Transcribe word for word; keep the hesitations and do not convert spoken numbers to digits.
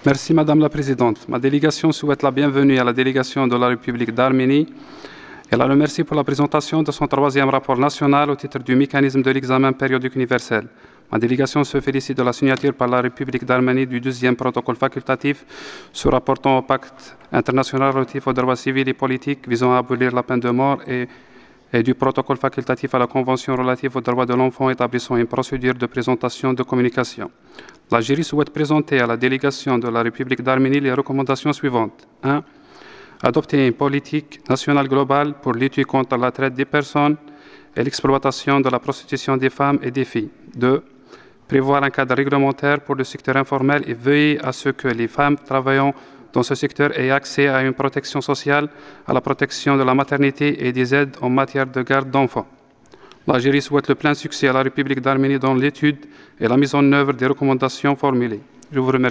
Merci Madame la Présidente. Ma délégation souhaite la bienvenue à la délégation de la République d'Arménie et la remercie pour la présentation de son troisième rapport national au titre du mécanisme de l'examen périodique universel. Ma délégation se félicite de la signature par la République d'Arménie du deuxième protocole facultatif se rapportant au pacte international relatif aux droits civils et politiques visant à abolir la peine de mort et, et du protocole facultatif à la Convention relative aux droits de l'enfant établissant une procédure de présentation de communication. L'Algérie souhaite présenter à la délégation de la République d'Arménie les recommandations suivantes. un. Adopter une politique nationale globale pour lutter contre la traite des personnes et l'exploitation de la prostitution des femmes et des filles. deux. Prévoir un cadre réglementaire pour le secteur informel et veiller à ce que les femmes travaillant dans ce secteur aient accès à une protection sociale, à la protection de la maternité et des aides en matière de garde d'enfants. L'Algérie souhaite le plein succès à la République d'Arménie dans l'étude et la mise en œuvre des recommandations formulées. Je vous remercie.